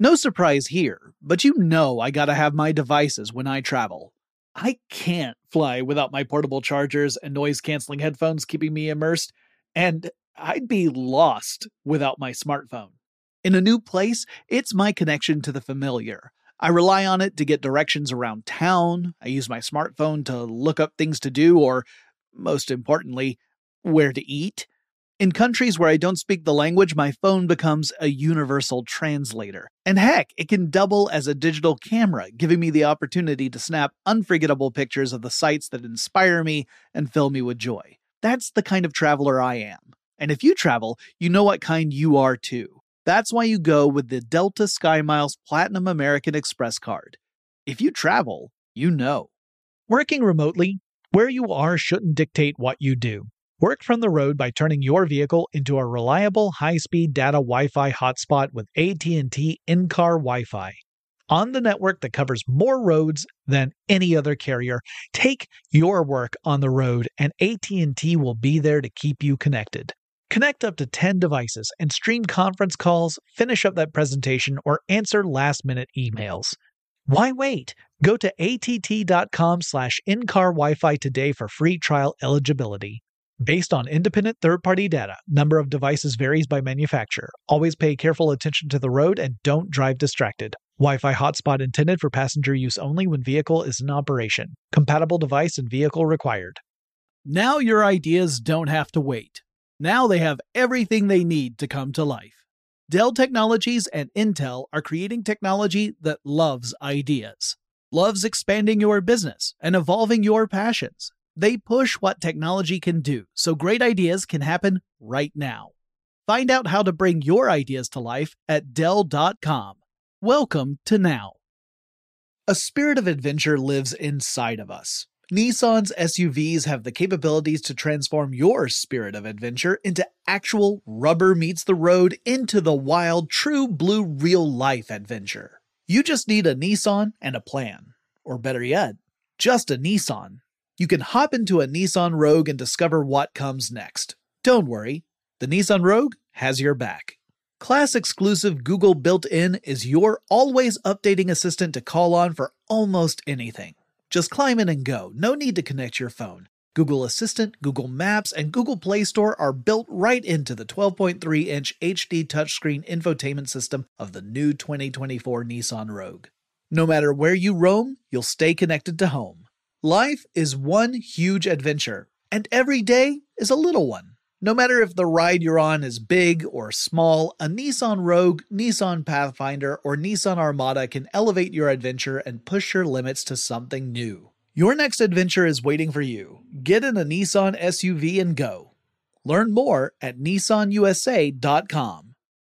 No surprise here, but you know I gotta have my devices when I travel. I can't fly without my portable chargers and noise-canceling headphones keeping me immersed, and I'd be lost without my smartphone. In a new place, it's my connection to the familiar. I rely on it to get directions around town, I use my smartphone to look up things to do, or, most importantly, where to eat. In countries where I don't speak the language, my phone becomes a universal translator. And heck, it can double as a digital camera, giving me the opportunity to snap unforgettable pictures of the sights that inspire me and fill me with joy. That's the kind of traveler I am. And if you travel, you know what kind you are too. That's why you go with the Delta SkyMiles Platinum American Express card. If you travel, you know. Working remotely, where you are shouldn't dictate what you do. Work from the road by turning your vehicle into a reliable high-speed data Wi-Fi hotspot with AT&T in-car Wi-Fi. On the network that covers more roads than any other carrier, take your work on the road and AT&T will be there to keep you connected. Connect up to 10 devices and stream conference calls, finish up that presentation, or answer last-minute emails. Why wait? Go to att.com/in-car Wi-Fi today for free trial eligibility. Based on independent third-party data, number of devices varies by manufacturer. Always pay careful attention to the road and don't drive distracted. Wi-Fi hotspot intended for passenger use only when vehicle is in operation. Compatible device and vehicle required. Now your ideas don't have to wait. Now they have everything they need to come to life. Dell Technologies and Intel are creating technology that loves ideas, loves expanding your business and evolving your passions. They push what technology can do, so great ideas can happen right now. Find out how to bring your ideas to life at Dell.com. Welcome to Now. A spirit of adventure lives inside of us. Nissan's SUVs have the capabilities to transform your spirit of adventure into actual rubber meets the road into the wild, true blue real-life adventure. You just need a Nissan and a plan. Or better yet, just a Nissan. You can hop into a Nissan Rogue and discover what comes next. Don't worry, the Nissan Rogue has your back. Class-exclusive Google built-in is your always updating assistant to call on for almost anything. Just climb in and go, no need to connect your phone. Google Assistant, Google Maps, and Google Play Store are built right into the 12.3-inch HD touchscreen infotainment system of the new 2024 Nissan Rogue. No matter where you roam, you'll stay connected to home. Life is one huge adventure, and every day is a little one. No matter if the ride you're on is big or small, a Nissan Rogue, Nissan Pathfinder, or Nissan Armada can elevate your adventure and push your limits to something new. Your next adventure is waiting for you. Get in a Nissan SUV and go. Learn more at nissanusa.com.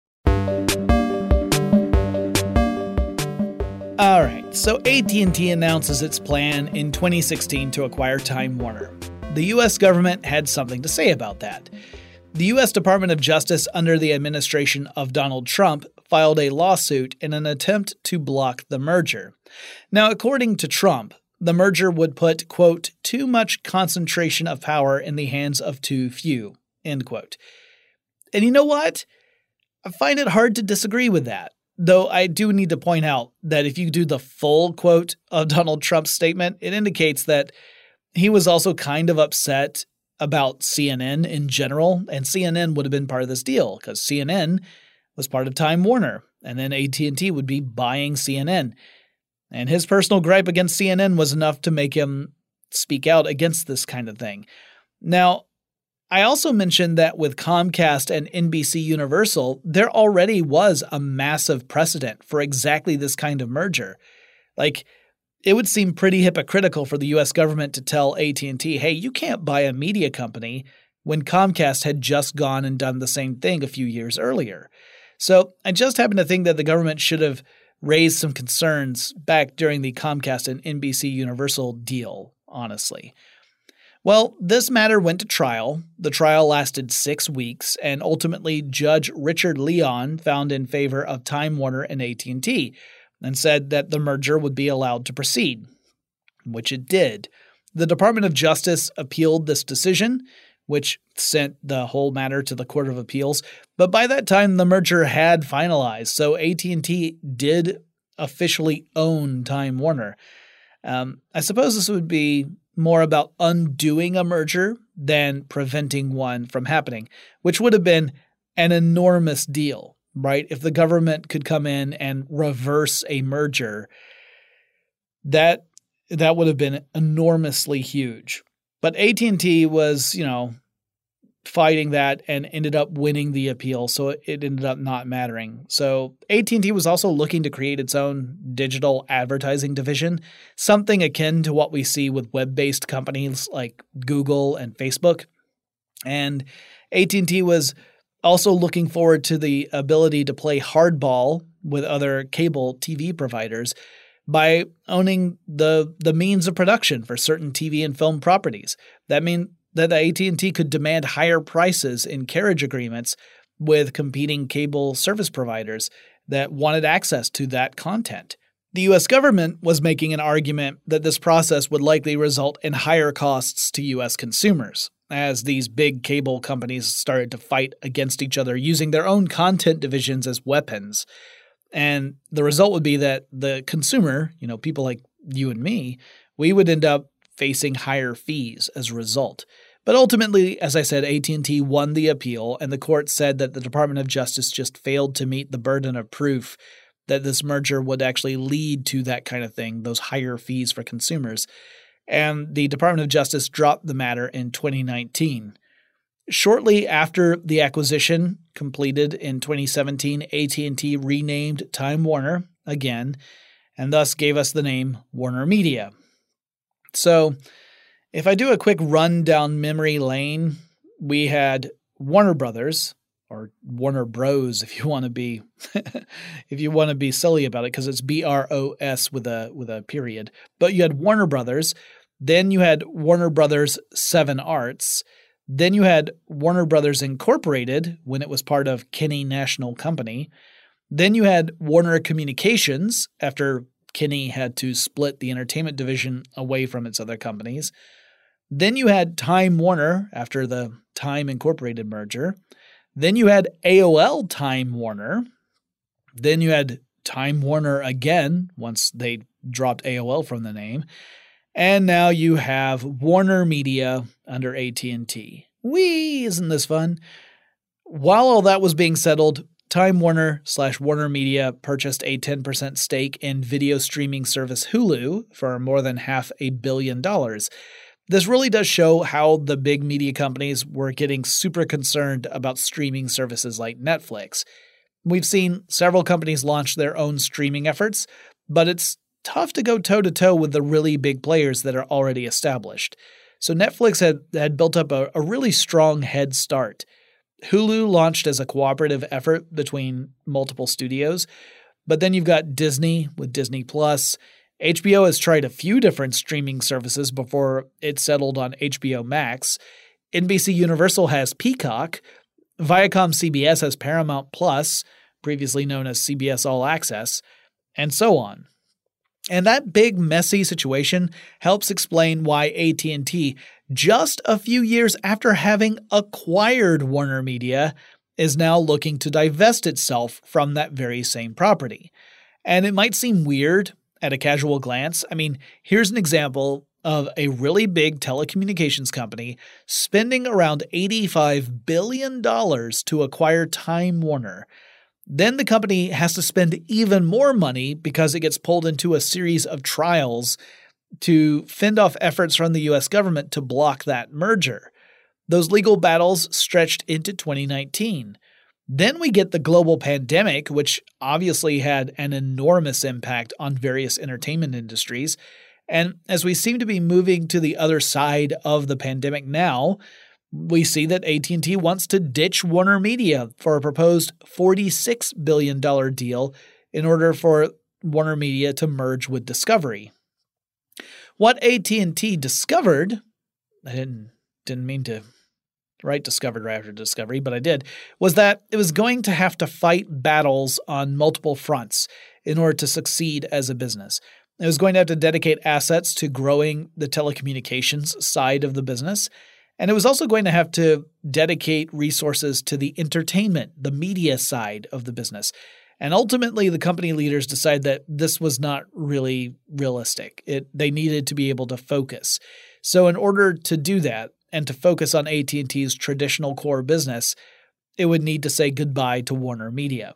Alright, so AT&T announces its plan in 2016 to acquire Time Warner. The US government had something to say about that. The US Department of Justice under the administration of Donald Trump filed a lawsuit in an attempt to block the merger. Now, according to Trump, the merger would put, quote, too much concentration of power in the hands of too few, end quote. And you know what? I find it hard to disagree with that. Though I do need to point out that if you do the full quote of Donald Trump's statement, it indicates that he was also kind of upset about CNN in general, and CNN would have been part of this deal because CNN was part of Time Warner, and then AT&T would be buying CNN. And his personal gripe against CNN was enough to make him speak out against this kind of thing. Now, I also mentioned that with Comcast and NBC Universal, there already was a massive precedent for exactly this kind of merger. Like, it would seem pretty hypocritical for the US government to tell AT&T, hey, you can't buy a media company when Comcast had just gone and done the same thing a few years earlier. So I just happen to think that the government should have raised some concerns back during the Comcast and NBC Universal deal, honestly. Well, this matter went to trial. The trial lasted 6 weeks, and ultimately Judge Richard Leon found in favor of Time Warner and AT&T and said that the merger would be allowed to proceed, which it did. The Department of Justice appealed this decision, which sent the whole matter to the Court of Appeals. But by that time, the merger had finalized, so AT&T did officially own Time Warner. I suppose this would be more about undoing a merger than preventing one from happening, which would have been an enormous deal, right? If the government could come in and reverse a merger, that would have been enormously huge. But AT&T was, fighting that and ended up winning the appeal, so it ended up not mattering. So AT&T was also looking to create its own digital advertising division, something akin to what we see with web-based companies like Google and Facebook. And AT&T was also looking forward to the ability to play hardball with other cable TV providers by owning the means of production for certain TV and film properties. That means that AT&T could demand higher prices in carriage agreements with competing cable service providers that wanted access to that content. The U.S. government was making an argument that this process would likely result in higher costs to U.S. consumers, as these big cable companies started to fight against each other using their own content divisions as weapons. And the result would be that the consumer, people like you and me, we would end up facing higher fees as a result. But ultimately, as I said, AT&T won the appeal, and the court said that the Department of Justice just failed to meet the burden of proof that this merger would actually lead to that kind of thing, those higher fees for consumers. And the Department of Justice dropped the matter in 2019. Shortly after the acquisition completed in 2017, AT&T renamed Time Warner again, and thus gave us the name Warner Media. So if I do a quick run down memory lane, we had Warner Brothers, or Warner Bros. if you want to be silly about it, because it's BROS with a period. But you had Warner Brothers, then you had Warner Brothers 7 Arts, then you had Warner Brothers Incorporated when it was part of Kinney National Company, then you had Warner Communications after Kinney had to split the entertainment division away from its other companies. Then you had Time Warner after the Time Incorporated merger. Then you had AOL Time Warner. Then you had Time Warner again once they dropped AOL from the name. And now you have Warner Media under AT&T. Whee! Isn't this fun? While all that was being settled, Time Warner/Warner Media purchased a 10% stake in video streaming service Hulu for more than $500 million. This really does show how the big media companies were getting super concerned about streaming services like Netflix. We've seen several companies launch their own streaming efforts, but it's tough to go toe-to-toe with the really big players that are already established. So Netflix had built up a really strong head start. Hulu launched as a cooperative effort between multiple studios, but then you've got Disney with Disney+. HBO has tried a few different streaming services before it settled on HBO Max. NBC Universal has Peacock. Viacom CBS has Paramount Plus, previously known as CBS All Access, and so on. And that big, messy situation helps explain why AT&T, just a few years after having acquired Warner Media, is now looking to divest itself from that very same property. And it might seem weird at a casual glance. I mean, here's an example of a really big telecommunications company spending around $85 billion to acquire Time Warner. Then the company has to spend even more money because it gets pulled into a series of trials to fend off efforts from the U.S. government to block that merger. Those legal battles stretched into 2019. Then we get the global pandemic, which obviously had an enormous impact on various entertainment industries. And as we seem to be moving to the other side of the pandemic now, we see that AT&T wants to ditch Warner Media for a proposed $46 billion deal in order for Warner Media to merge with Discovery. What AT&T discovered, I didn't mean to write discovered right after Discovery, but I did, was that it was going to have to fight battles on multiple fronts in order to succeed as a business. It was going to have to dedicate assets to growing the telecommunications side of the business, And it was also going to have to dedicate resources to the entertainment, the media side of the business. And ultimately, the company leaders decided that this was not really realistic. They needed to be able to focus. So in order to do that and to focus on AT&T's traditional core business, it would need to say goodbye to Warner Media.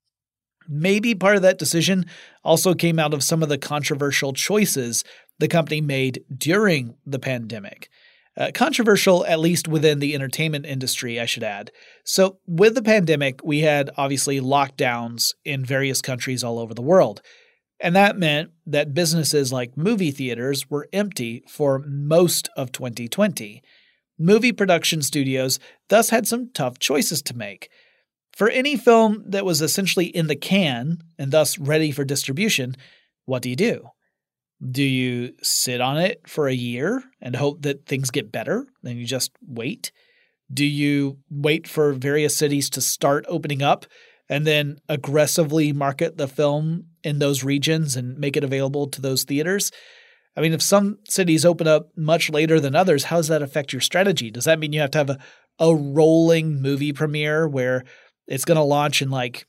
Maybe part of that decision also came out of some of the controversial choices the company made during the pandemic. Controversial, at least within the entertainment industry, I should add. So with the pandemic, we had obviously lockdowns in various countries all over the world. And that meant that businesses like movie theaters were empty for most of 2020. Movie production studios thus had some tough choices to make. For any film that was essentially in the can and thus ready for distribution, what do you do? Do you sit on it for a year and hope that things get better? Then you just wait? Do you wait for various cities to start opening up and then aggressively market the film in those regions and make it available to those theaters? I mean, if some cities open up much later than others, how does that affect your strategy? Does that mean you have to have a rolling movie premiere where it's going to launch in like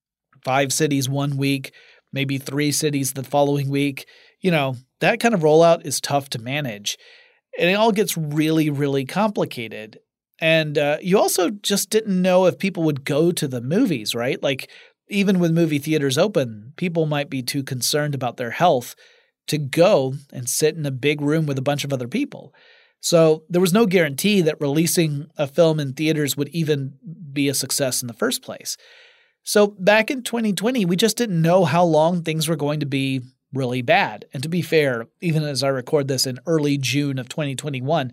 5 cities one week, maybe 3 cities the following week? You know, that kind of rollout is tough to manage. And it all gets really, really complicated. And you also just didn't know if people would go to the movies, right? Like, even with movie theaters open, people might be too concerned about their health to go and sit in a big room with a bunch of other people. So there was no guarantee that releasing a film in theaters would even be a success in the first place. So back in 2020, we just didn't know how long things were going to be really bad. And to be fair, even as I record this in early June of 2021,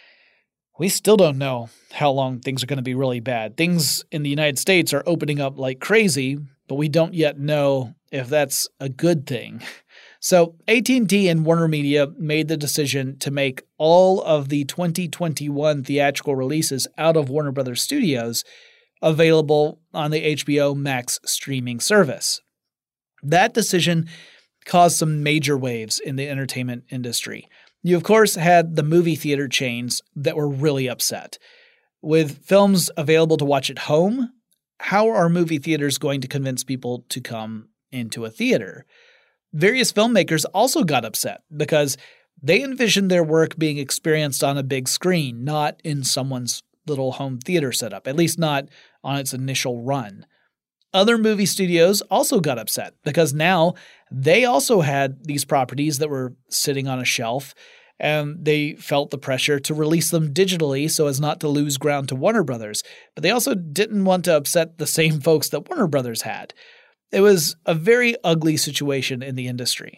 we still don't know how long things are going to be really bad. Things in the United States are opening up like crazy, but we don't yet know if that's a good thing. So AT&T and Warner Media made the decision to make all of the 2021 theatrical releases out of Warner Brothers Studios available on the HBO Max streaming service. That decision caused some major waves in the entertainment industry. You, of course, had the movie theater chains that were really upset. With films available to watch at home, how are movie theaters going to convince people to come into a theater? Various filmmakers also got upset because they envisioned their work being experienced on a big screen, not in someone's little home theater setup, at least not on its initial run. Other movie studios also got upset because now they also had these properties that were sitting on a shelf, and they felt the pressure to release them digitally so as not to lose ground to Warner Brothers. But they also didn't want to upset the same folks that Warner Brothers had. It was a very ugly situation in the industry.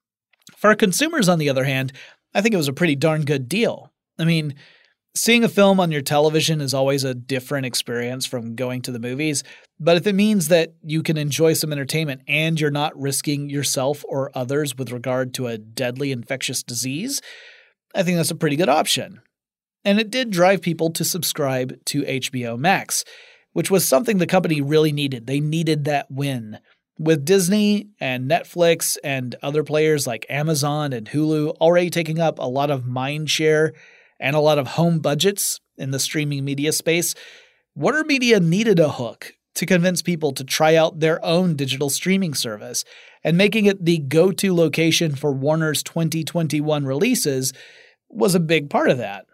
For consumers, on the other hand, I think it was a pretty darn good deal. I mean, seeing a film on your television is always a different experience from going to the movies, but if it means that you can enjoy some entertainment and you're not risking yourself or others with regard to a deadly infectious disease, I think that's a pretty good option. And it did drive people to subscribe to HBO Max, which was something the company really needed. They needed that win. With Disney and Netflix and other players like Amazon and Hulu already taking up a lot of mind share and a lot of home budgets in the streaming media space, Warner Media needed a hook to convince people to try out their own digital streaming service, and making it the go-to location for Warner's 2021 releases was a big part of that.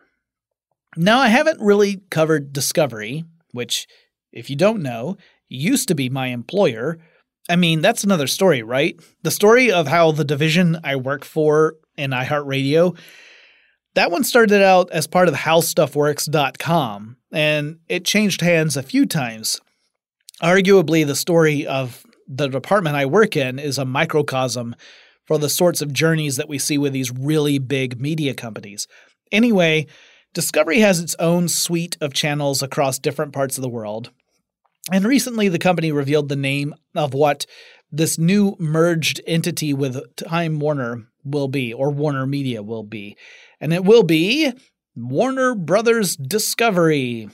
Now, I haven't really covered Discovery, which, if you don't know, used to be my employer. I mean, that's another story, right? The story of how the division I work for in iHeartRadio, that one started out as part of HowStuffWorks.com, and it changed hands a few times. Arguably, the story of the department I work in is a microcosm for the sorts of journeys that we see with these really big media companies. Anyway, Discovery has its own suite of channels across different parts of the world. And recently, the company revealed the name of what this new merged entity with Time Warner will be, or Warner Media will be. And it will be Warner Brothers Discovery.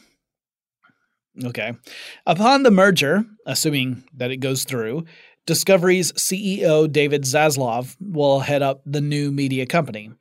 Okay. Upon the merger, assuming that it goes through, Discovery's CEO David Zaslav will head up the new media company,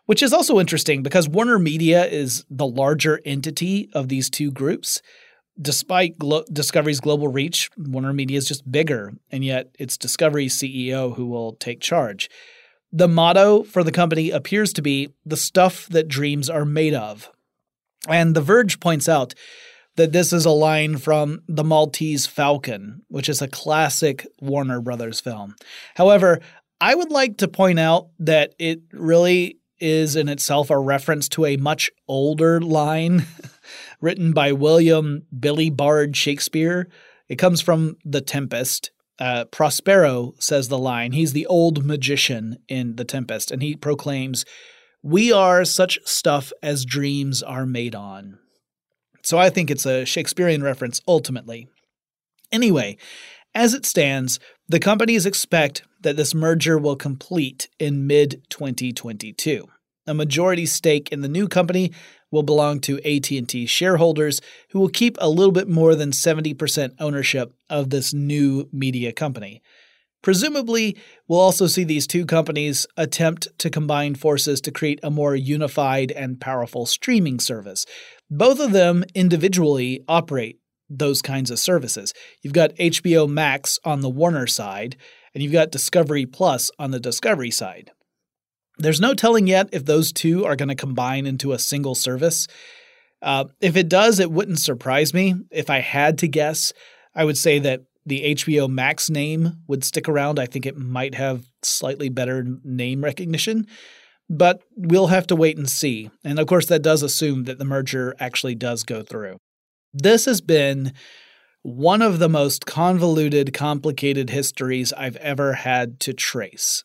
Which is also interesting because Warner Media is the larger entity of these two groups. Despite Discovery's global reach, Warner Media is just bigger, and yet it's Discovery's CEO who will take charge. The motto for the company appears to be the stuff that dreams are made of. And The Verge points out that this is a line from The Maltese Falcon, which is a classic Warner Brothers film. However, I would like to point out that it really is in itself a reference to a much older line written by William Billy Bard Shakespeare. It comes from The Tempest. Prospero says the line. He's the old magician in The Tempest, and he proclaims, "We are such stuff as dreams are made on." So I think it's a Shakespearean reference ultimately. Anyway, as it stands, the companies expect that this merger will complete in mid-2022. A majority stake in the new company will belong to AT&T shareholders who will keep a little bit more than 70% ownership of this new media company. Presumably, we'll also see these two companies attempt to combine forces to create a more unified and powerful streaming service. Both of them individually operate those kinds of services. You've got HBO Max on the Warner side, and you've got Discovery Plus on the Discovery side. There's no telling yet if those two are going to combine into a single service. If it does, it wouldn't surprise me. If I had to guess, I would say that the HBO Max name would stick around. I think it might have slightly better name recognition, but we'll have to wait and see. And of course, that does assume that the merger actually does go through. This has been one of the most convoluted, complicated histories I've ever had to trace.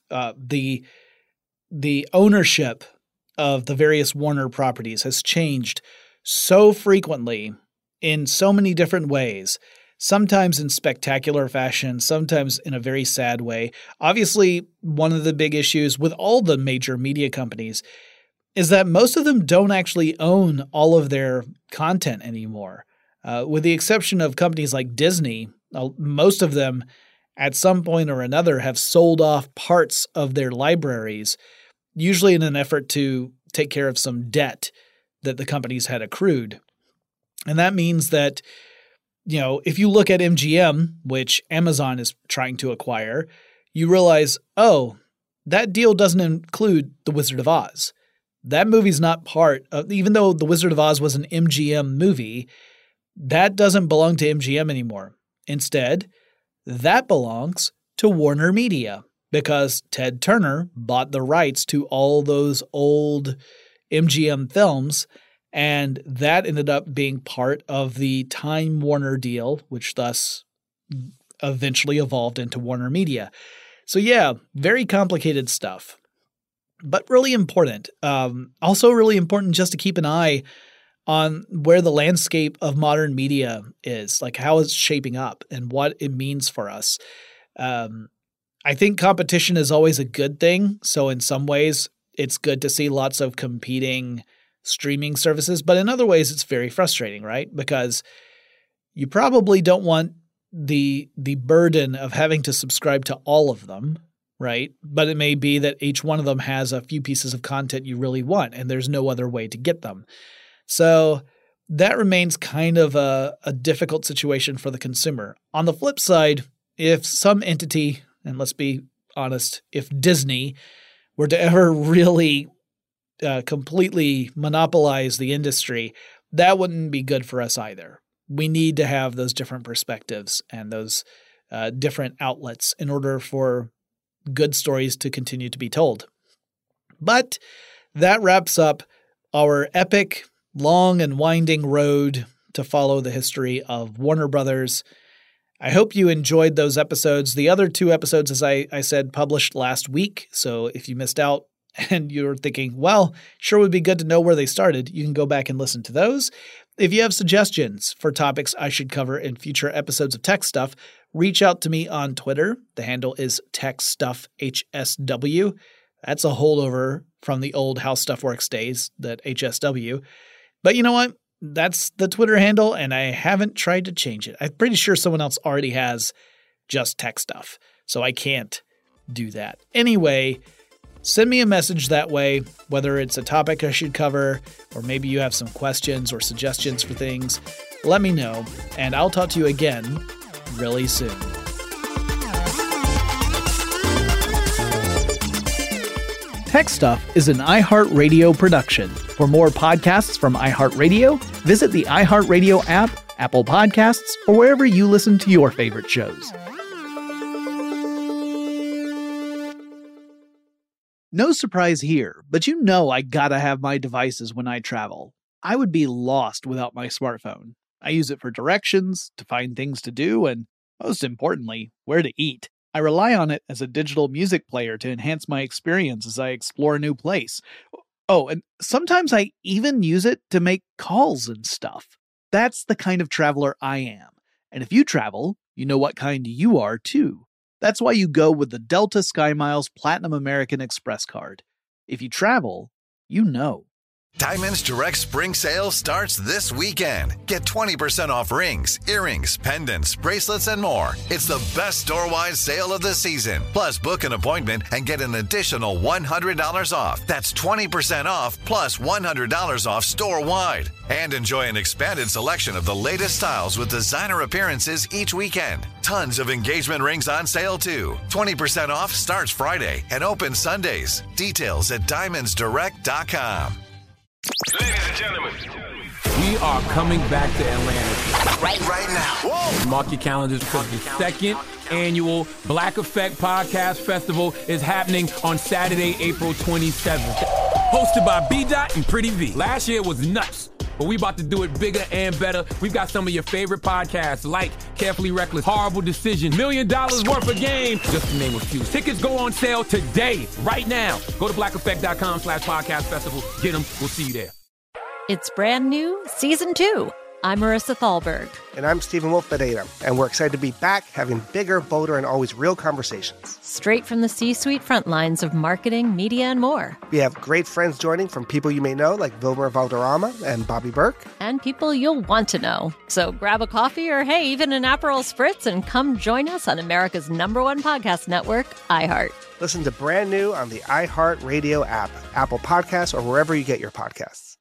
The ownership of the various Warner properties has changed so frequently in so many different ways, sometimes in spectacular fashion, sometimes in a very sad way. Obviously, one of the big issues with all the major media companies is that most of them don't actually own all of their content anymore. With the exception of companies like Disney, most of them at some point or another have sold off parts of their libraries, usually in an effort to take care of some debt that the companies had accrued. And that means that, if you look at MGM, which Amazon is trying to acquire, you realize, oh, that deal doesn't include The Wizard of Oz. That movie's not part of, even though The Wizard of Oz was an MGM movie, that doesn't belong to MGM anymore. Instead, that belongs to Warner Media because Ted Turner bought the rights to all those old MGM films, and that ended up being part of the Time Warner deal, which thus eventually evolved into Warner Media. So yeah, very complicated stuff, but really important. Also really important just to keep an eye on where the landscape of modern media is, like how it's shaping up and what it means for us. I think competition is always a good thing. So in some ways, it's good to see lots of competing streaming services. But in other ways, it's very frustrating, right? Because you probably don't want the burden of having to subscribe to all of them, right? But it may be that each one of them has a few pieces of content you really want, and there's no other way to get them. So that remains kind of a difficult situation for the consumer. On the flip side, if some entity, and let's be honest, if Disney were to ever really completely monopolize the industry, that wouldn't be good for us either. We need to have those different perspectives and those different outlets in order for good stories to continue to be told. But that wraps up our epic, long and winding road to follow the history of Warner Brothers. I hope you enjoyed those episodes. The other two episodes, as I said, published last week. So if you missed out and you're thinking, well, sure would be good to know where they started, you can go back and listen to those. If you have suggestions for topics I should cover in future episodes of Tech Stuff, reach out to me on Twitter. The handle is TechStuffHSW. That's a holdover from the old How Stuff Works days, that HSW. But you know what? That's the Twitter handle, and I haven't tried to change it. I'm pretty sure someone else already has just Tech Stuff, so I can't do that. Anyway, Send me a message that way, whether it's a topic I should cover, or maybe you have some questions or suggestions for things. Let me know, and I'll talk to you again really soon. Tech Stuff is an iHeartRadio production. For more podcasts from iHeartRadio, visit the iHeartRadio app, Apple Podcasts, or wherever you listen to your favorite shows. No surprise here, but you know I gotta have my devices when I travel. I would be lost without my smartphone. I use it for directions, to find things to do, and most importantly, where to eat. I rely on it as a digital music player to enhance my experience as I explore a new place. Oh, and sometimes I even use it to make calls and stuff. That's the kind of traveler I am. And if you travel, you know what kind you are too. That's why you go with the Delta SkyMiles Platinum American Express card. If you travel, you know. Diamonds Direct Spring Sale starts this weekend. Get 20% off rings, earrings, pendants, bracelets, and more. It's the best store-wide sale of the season. Plus, book an appointment and get an additional $100 off. That's 20% off plus $100 off store-wide. And enjoy an expanded selection of the latest styles with designer appearances each weekend. Tons of engagement rings on sale, too. 20% off starts Friday and opens Sundays. Details at diamondsdirect.com. Ladies and gentlemen, we are coming back to Atlanta Right now. Whoa. Mark your calendars because the second annual Black Effect Podcast Festival is happening on Saturday, April 27th. Hosted by B-Dot and Pretty V. Last year was nuts, but we about to do it bigger and better. We've got some of your favorite podcasts like Carefully Reckless, Horrible Decision, $1 Million Worth of Game, just to name a few. Tickets go on sale today, right now. Go to blackeffect.com/podcast festival. Get them. We'll see you there. It's brand new, Season 2. I'm Marissa Thalberg. And I'm Stephen Wolf Pereira, and we're excited to be back having bigger, bolder, and always real conversations. Straight from the C-suite front lines of marketing, media, and more. We have great friends joining from people you may know, like Wilmer Valderrama and Bobby Burke. And people you'll want to know. So grab a coffee or, hey, even an Aperol Spritz and come join us on America's #1 podcast network, iHeart. Listen to brand new on the iHeartRadio app, Apple Podcasts, or wherever you get your podcasts.